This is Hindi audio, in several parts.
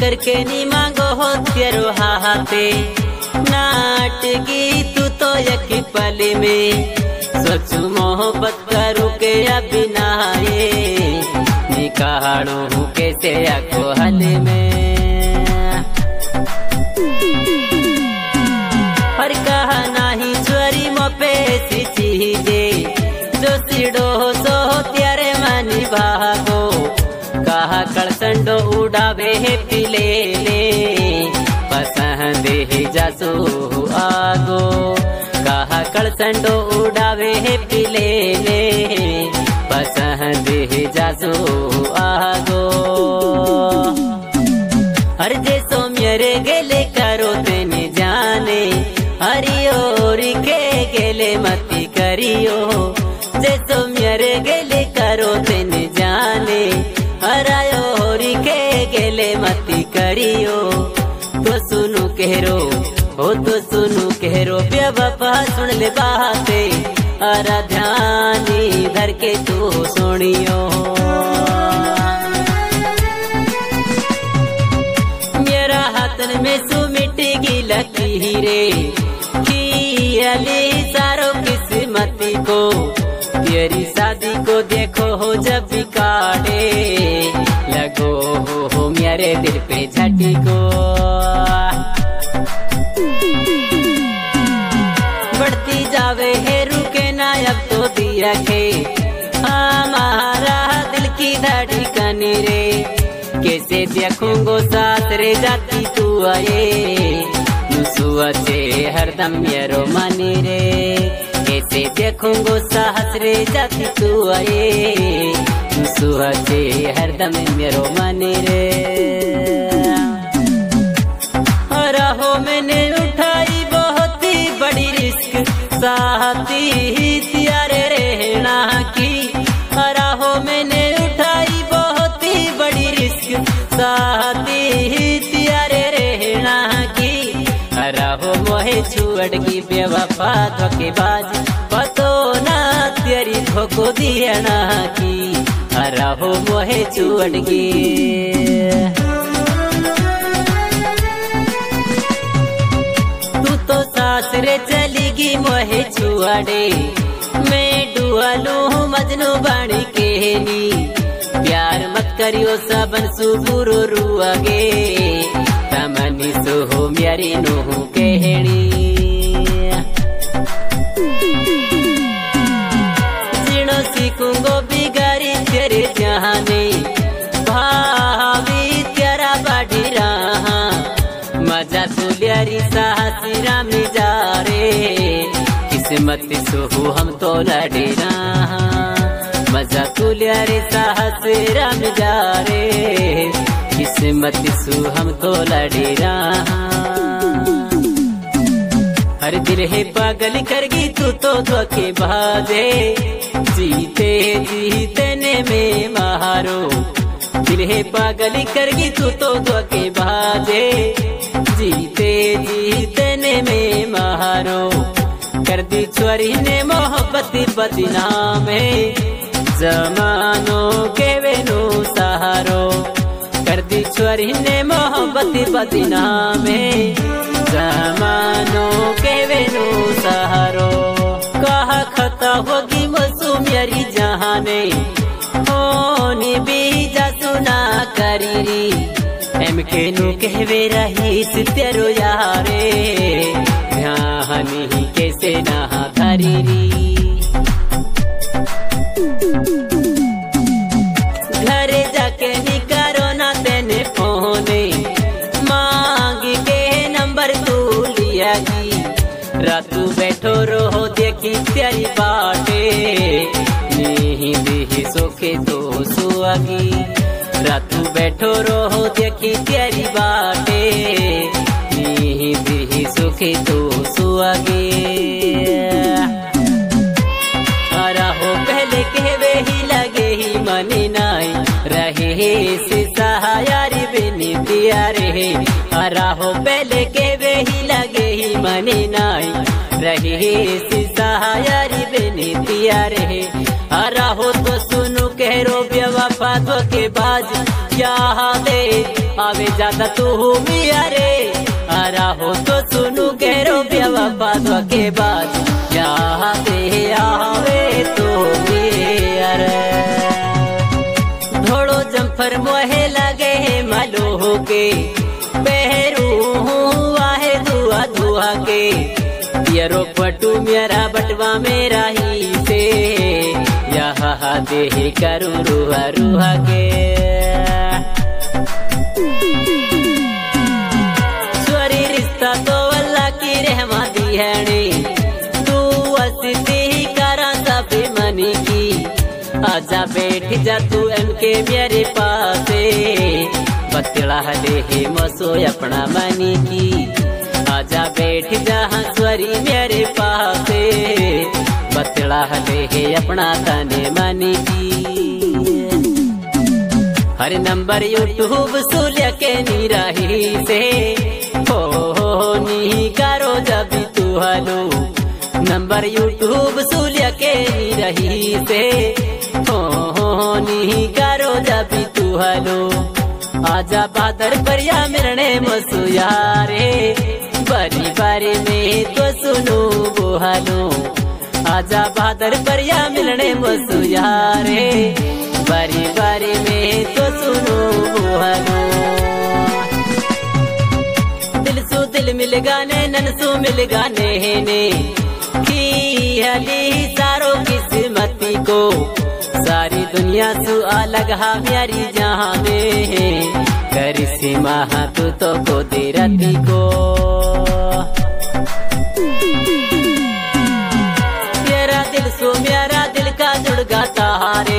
करके नी मांगो हो तेरो हाथे नाटकी तू तो एक पल में सोचू मोहब्बत करू के अभी नहाए निकालू हूँ कैसे आखो हल में और कहा नहीं चोरी मोपे चीजे जो सिडो सो त्यारे मानी भागो कहा कलसंडो उड़ावे है पिले ले पसंद है जासो आगो कहा कलसंडो उड़ावे है पिले ले पसंद है जासो आगो हर जैसो मेरे गेले करो तेने जाने हरियोर के गेले मती करियो जैसो मेरे गेले करो तेने जाने हरायोर के गेले मती करियो तो सुनु कहरो हो तो सुनु कहरो बेवफा सुन ले बाते अरा ध्यानी धर के तू सुनियो मेरा हाथन में सुमिट गिला हीरे खियाली सारो किस्मती को तेरी शादी को देखो हो जब भी काटे लगो हो मेरे दिल पे झटी को बढ़ती जावे है रुके ना अब तो दिया के हमारा दिल की धड़कन रे कैसे देखूंगो साथ रे जाती तू आए सुअचे हरदम मेरो मानी रे कैसे देखूंगो साहस रे जाती तू आए सुअचे हरदम मेरो मानी रे रहो मैंने उठाई बहुत ही बड़ी रिस्क साथी त्यारे रहना की रहो मैंने उठाई बहुत ही बड़ी रिस्क साथी त्यारे रहना की रहो मोहे छुअड़ की बेवफा धोखेबाज पतो ना तेरी धोखो दियना की रहो मोहे छुअड़ की तू तो सासरे चलीगी मोहे छुआड़े मैं डुआलू हूँ मजनू बन के नी प्यार मत करियो सबन सुबुरो रुआगे तमनी सो हो मेरी नोहू कहनी जिनो सीखूंगो बिगारी तेरे जहाने भावी तेरा बाढ़ी रहा मजा तू लियारी साहसी राम जा रे किस्मत सो हम तो लड़े रहा मजा तू लियारी साहसी राम जा रे किस्मत सु हम तो लड़े रहा हर दिल है पागल करगी तू तो धोखे बाजे जीते जीतने में महारो दिल है पागल करगी तू तो धोखे बाजे जीते जीतने में महारो कर दी चोरी ने मोहब्बत बदनाम जमानो के वेनु सहारो कर दी चोरी ने मोहब्बत बदनाम जमानो के वेनु सहारो कहा खता होगी मसूम यारी जहाने होनी बीजा सुना करी एम के नु कहवे रहीस तेरो यारे ध्यानी कैसे ना धरी घरे जाके निकारो ना तेने फोने मांग के नंबर तू लिया की रातू बैठो रहो देखी तेरी बाटे नहीं भी सोखे तो सुआगी रातू बैठो रहो देखी तेरी बाटे नहीं भी सुखी तो सुआगे रहो पहले कहवे ही लगे ही मनी नाई रहे से सहायारी बिनी दिया रहे रहो पहले कहवे ही लगे ही मनी नाई रहे से सहायारी बिनी दिया रहे रहो तो सुनु कह रो बेवफा धोखेबाज क्या दे आवे ज्यादा तू मिया रे आरा हो तो सुनू करो बेवफा के बाद याद आवे तो मिया रे धोड़ो जम्फर मोहे लगे मालो के पहरू आहे धुआ धुआ के यरो पटू मेरा बटवा मेरा ही से यहाँ देह करूँ रुहा रुहा के स्वरी रिश्ता तो अल्लाह की रहमती है नी तू असती करा सब मनी की आजा बैठ जा तू इनके मेरे पास बतला दे मसो अपना मनी की आजा बैठ जा स्वरी मेरे पास बतला दे अपना तने मनी की हर नंबर यूट्यूब सूर्य के निराही से हो नी करो जब तू हलो नंबर यूट्यूब सूर्य के निराही से हो नी करो जब तू हलो आजा बादर परिया मिलने मसु यारे बारी बारी में तो सुनो बोहालो आजा बादर परिया मिलने मसु यारे बारी बारी में तो सुनो बोहालो दिल सु दिल मिल गाने ननसु मिल गाने ने की हली सारो किस्मती को सारी दुनिया सु अलग हा मेरी जहाँ में कर सीमा तू तो को दे रती को तेरा दिल सो मेरा दिल का जुड़गा सहारे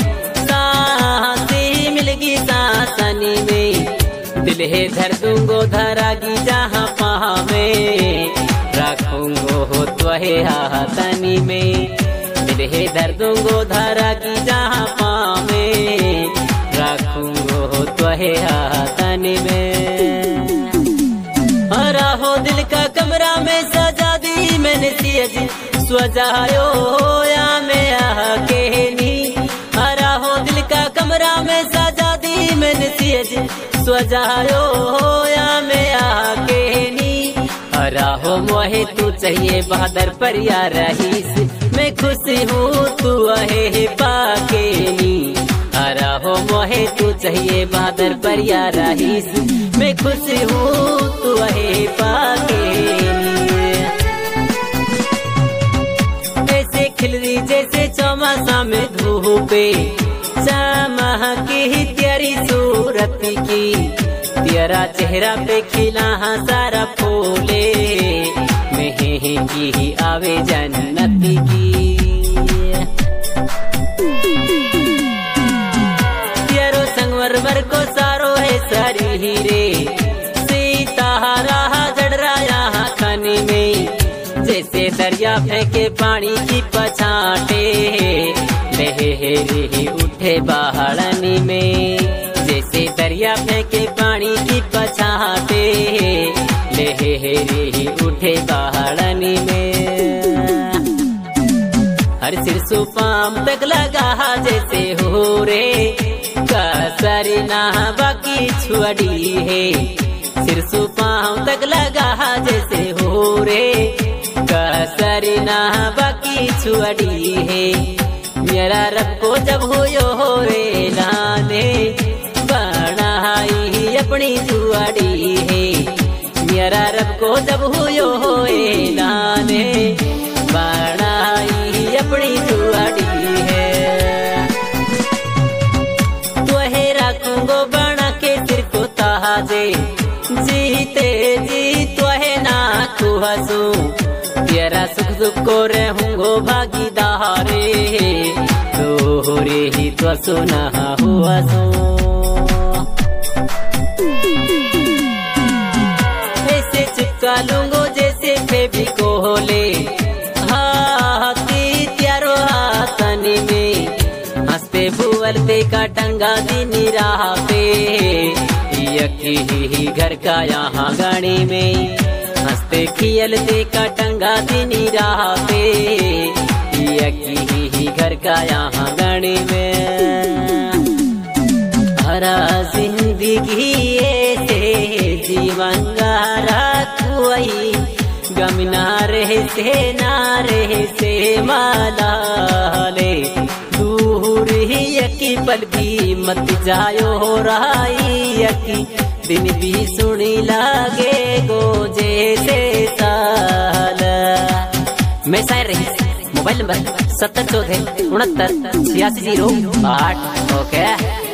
सांसी मिलगी सांसनी में दिल है धर दूंगो धरागी जहाँ पहा में रखूंगो हो तो है हाथनी में दिल है धर दूंगो धारा की जहाँ पावे रखूंगो हो तो है हाथनी में हरा हो दिल का कमरा में सजा दी मैंने सियजी स्वजायो या मैं आके नी हरा हो दिल का कमरा में सजा दी मैंने सियजी स्वजायो या मैं आके नी हरा हो मोहे तू चाहिए बहादुर परिया रहीस मैं खुश हूँ तू आहे पाके नी हरा हो मोहे तू चाहिए बहादुर परिया रहीस मैं खुश हूँ तू आहे पाके नी ऐसे खिल रही जैसे चौमासा में धूपे चमकी तेरी सूरत की तेरा चेहरा पे खिला सारा फूले मेहंदी आवे जन्नती की तेरो संगवर वर को सारो है सारी हीरे सीतारा जड़रा यहाँ खाने में जैसे दरिया फेंके पानी की पछाटे लहरे उठे पहाड़नी में जैसे दरिया फेंके पानी की पछाटे लहरे उठे पहाड़नी में हर सिर सुपाम तक लगा जैसे हो रे कसरी ना बाकी छुड़ी है सिर सुपाम तक लगा जैसे हो रे कसरी ना बाकी छुड़ी है मेरा रब को जब हो रे लाने बनाई अपनी जुआड़ी है मेरा रब को जब हो लाने बनाई अपनी जुआड़ी है तो है रखूंगो बना के सिर को ताजे जीते जी तो है ना तू हंसू तेरा सुख दुख को रहूंगो भागीदारे तो रे ही तो सुना हुआ सो ऐसे चिपका लूंगो जैसे फेविकोले हाथी त्यारो हाथनी में हंसते बुवलते का टंगा दी राह पे यकी घर का यहाँ गाड़ी में हंसते खियलते का टंगा दी राह पे यकी घर का यहाँ गाड़ी में हरा जिंदगी रहे से नारे से माला ले दूर ही यकी पल भी मत जायो हो रही यकी दिन भी सुनी लागे गो जैसे साल। मैं शायर रही मोबाइल नंबर 7014698608। ओके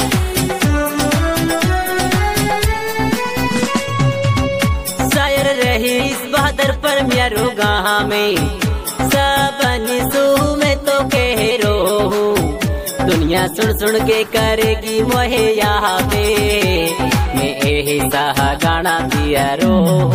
शायर रही इस बहादुर पर म्यारो गाह में सबन सू में तो कह रो दुनिया सुन सुन के करेगी मोहे यहाँ पे मैं यही सहा गाना दिया रो।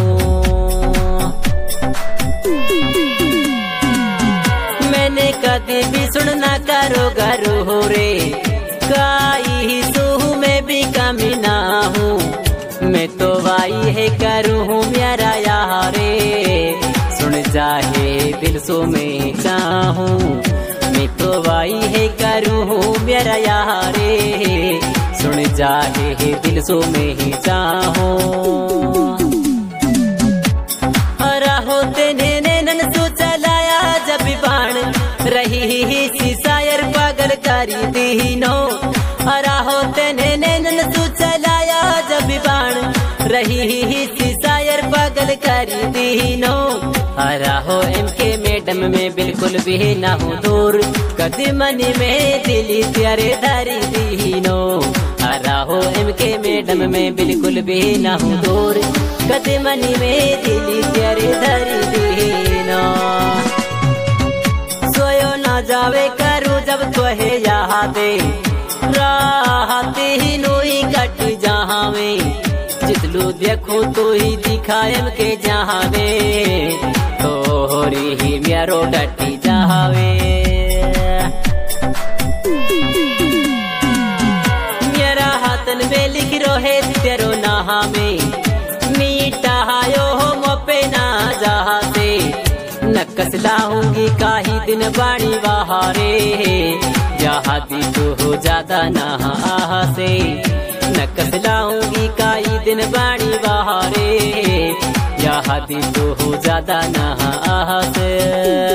मैंने कभी भी सुनना करो गरो रे काई सू में भी कमी ना हूँ मैं तो वाई है करूँ हूँ मेरा यारे सुन जाहे दिल सो में चाहूँ मैं तो वाई है करूँ हूँ मेरा यारे सुन जाहे दिल सो में ही चाहूँ। हरा होते नैनन सो चलाया जब बाण रही सी शायर पागल करी दीनो। हरा होते नैनन सो चलाया जब बाण रही सी शायर पागल करी दीनो। हरा हो इनके मैडम में बिल्कुल भी ना हो दूर कदमनी में दिली तेरे धरी दीनो। हरा हो इनके मैडम में बिल्कुल भी ना हो दूर कदमनी में दिली तेरे धरी दीनो। सोयो ना जावे करूँ जब तो है यहाँ दे राहत ही नोई कट जहाँ में जितलू देखो तो ही दिखाएम के जहाँ वे तोहरी ही म्यारो डटी जावे। मेरा हाथन में लिख रोहे तेरो नहा में मीठा हायो हो मोपे ना जहा से नकस लाऊंगी काही दिन बाणी बहारे जहाँ दी तो हो ज्यादा नहा से नकस लाऊंगी काई दिन बाणी बहारे यहाँ दी तो हो ज्यादा नहा से।